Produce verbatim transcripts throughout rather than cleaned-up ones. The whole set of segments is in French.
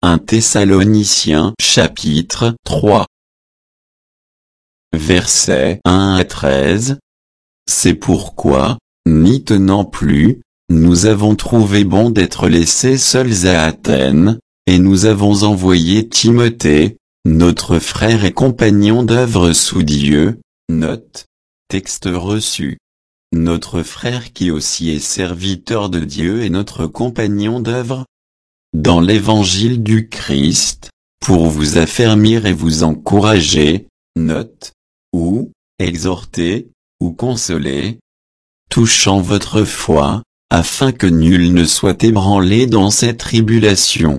un Thessaloniciens chapitre trois. Versets un à treize. C'est pourquoi, n'y tenant plus, nous avons trouvé bon d'être laissés seuls à Athènes, et nous avons envoyé Timothée, notre frère et compagnon d'œuvre sous Dieu, note, texte reçu. Notre frère qui aussi est serviteur de Dieu et notre compagnon d'œuvre, dans l'évangile du Christ, pour vous affermir et vous encourager, note, ou, exhorter, ou consoler, touchant votre foi, afin que nul ne soit ébranlé dans cette tribulation.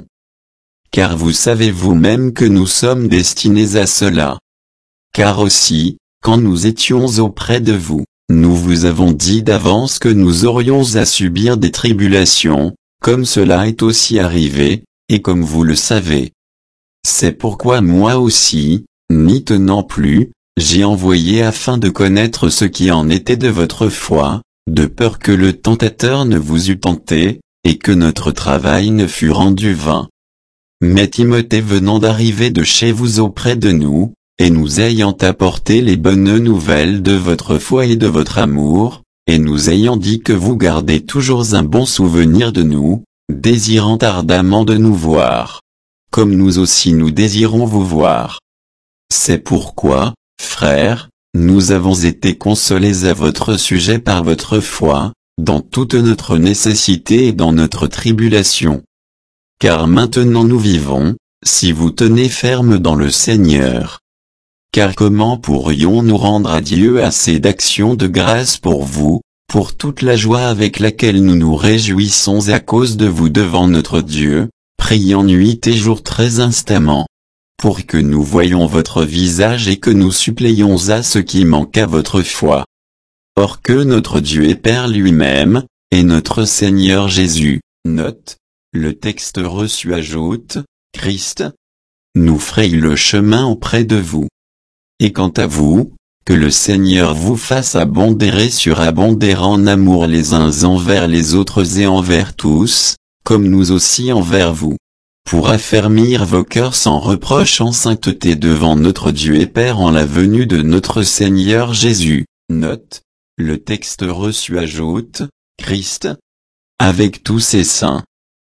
Car vous savez vous-même que nous sommes destinés à cela. Car aussi, quand nous étions auprès de vous, nous vous avons dit d'avance que nous aurions à subir des tribulations, comme cela est aussi arrivé, et comme vous le savez. C'est pourquoi moi aussi, n'y tenant plus, j'ai envoyé afin de connaître ce qui en était de votre foi, de peur que le tentateur ne vous eût tenté, et que notre travail ne fût rendu vain. Mais Timothée venant d'arriver de chez vous auprès de nous, et nous ayant apporté les bonnes nouvelles de votre foi et de votre amour, et nous ayant dit que vous gardez toujours un bon souvenir de nous, désirant ardemment de nous voir. Comme nous aussi nous désirons vous voir. C'est pourquoi, frères, nous avons été consolés à votre sujet par votre foi, dans toute notre nécessité et dans notre tribulation. Car maintenant nous vivons, si vous tenez ferme dans le Seigneur. Car comment pourrions-nous rendre à Dieu assez d'actions de grâce pour vous, pour toute la joie avec laquelle nous nous réjouissons à cause de vous devant notre Dieu, priant nuit et jour très instamment, pour que nous voyions votre visage et que nous suppléions à ce qui manque à votre foi. Or que notre Dieu et Père lui-même, et notre Seigneur Jésus, note, le texte reçu ajoute, Christ, nous fraye le chemin auprès de vous. Et quant à vous, que le Seigneur vous fasse abonder et surabonder en amour les uns envers les autres et envers tous, comme nous aussi envers vous, pour affermir vos cœurs sans reproche en sainteté devant notre Dieu et Père en la venue de notre Seigneur Jésus. Note, le texte reçu ajoute, Christ, avec tous ses saints.